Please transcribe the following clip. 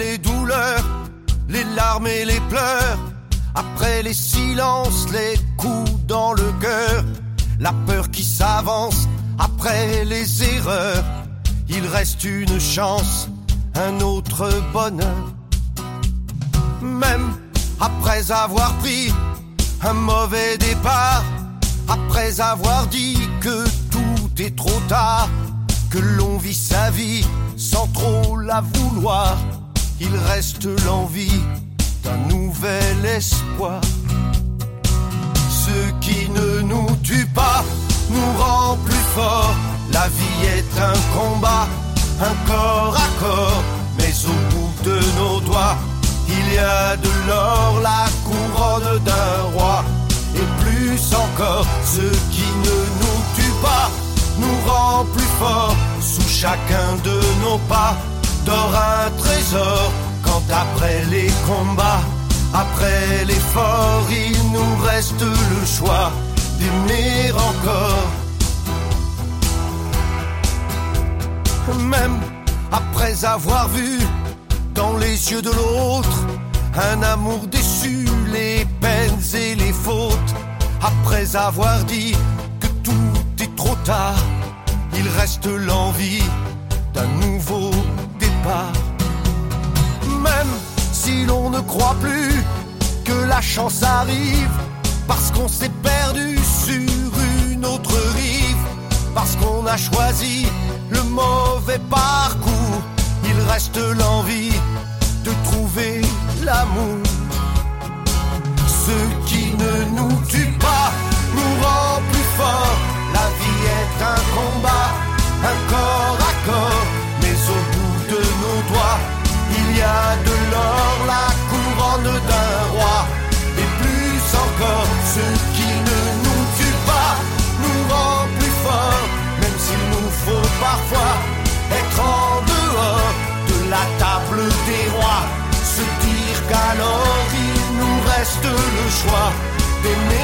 les douleurs, les larmes et les pleurs, après les silences, les coups dans le cœur, la peur qui s'avance, après les erreurs, il reste une chance, un autre bonheur. Même après avoir pris un mauvais départ, après avoir dit que tout est trop tard, que l'on vit sa vie sans trop la vouloir, il reste l'envie d'un nouvel espoir. Ce qui ne nous tue pas nous rend plus forts. La vie est un combat, un corps à corps, mais au bout de nos doigts, il y a de l'or, la couronne d'un roi. Et plus encore, ce qui ne nous tue pas nous rend plus forts. Sous chacun de nos pas dort un trésor. Quand après les combats, après l'effort, il nous reste le choix d'aimer encore. Même après avoir vu dans les yeux de l'autre un amour déçu, les peines et les fautes, après avoir dit que tout est trop tard, il reste l'envie d'un nouveau départ. Même si l'on ne croit plus que la chance arrive, parce qu'on s'est perdu sur une autre rive, parce qu'on a choisi le mauvais parcours, il reste l'envie de trouver l'amour. Ce qui ne nous tue pas nous rend plus forts. La vie est un combat, un corps à corps, mais au bout de nos doigts, il y a de l'or, la couronne d'un roi. Et plus encore, ce qui ne nous tue pas nous rend plus forts, même s'il nous faut parfois être en dehors de la table des rois. Se dire qu'alors il nous reste le choix d'aimer